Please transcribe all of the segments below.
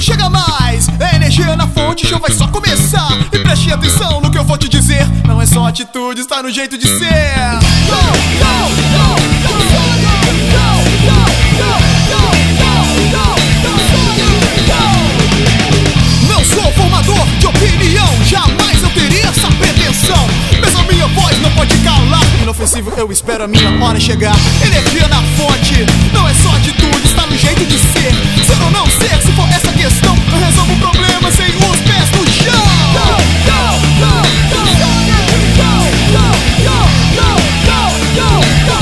chega mais. É energia na fonte, o show vai só começar. E preste atenção no que eu vou te dizer. Não é só atitude, está no jeito de ser. Go, go, go, go, go, go, go. Não sou formador de opinião, jamais eu teria essa pretensão. Mas a minha voz não pode calar. Inofensivo, eu espero a minha hora chegar. Energia na fonte, não é só atitude, está no jeito de ser. Ser ou não ser, se for essa questão, eu resolvo o problema sem os pés no chão. Go, go, go, go, go, go, go, go, go, go, go, go,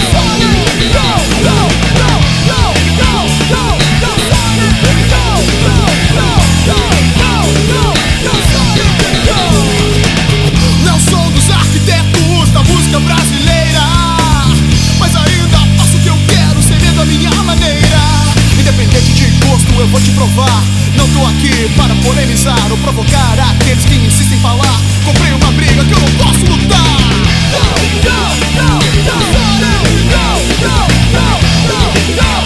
não sou dos arquitetos da música brasileira, mas ainda faço o que eu quero, serendo a minha maneira. Independente de gosto, eu vou te provar. Não tô aqui para polemizar ou provocar aqueles que insistem em falar. Comprei uma briga que eu não posso lutar. Go, go, go, go, go, go, go, go, go, go.